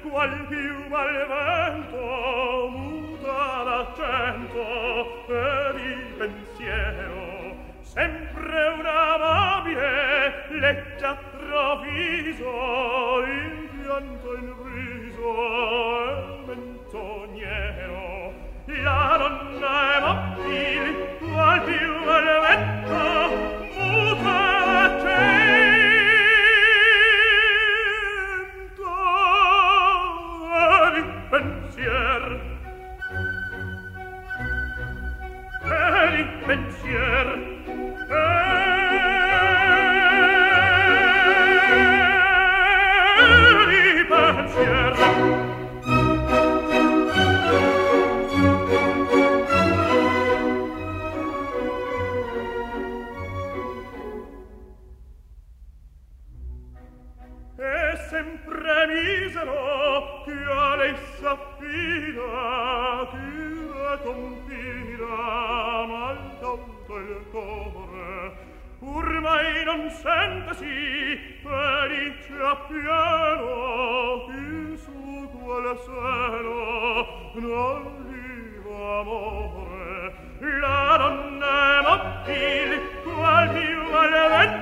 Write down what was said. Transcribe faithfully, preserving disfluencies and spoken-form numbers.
qual più al vento muta l'accento e di pensiero sempre un amabile leggia traviso il pianto in viso e menzognero la donna è mobile qual più al vento muta l'accento pensier e di pensier e di pensier e sempre misero che a lei s'affida chi la confida mal tolto il cuore ormai non sentesi felice appieno chi su quale seno non viva amore la donna è mobile qual più al vento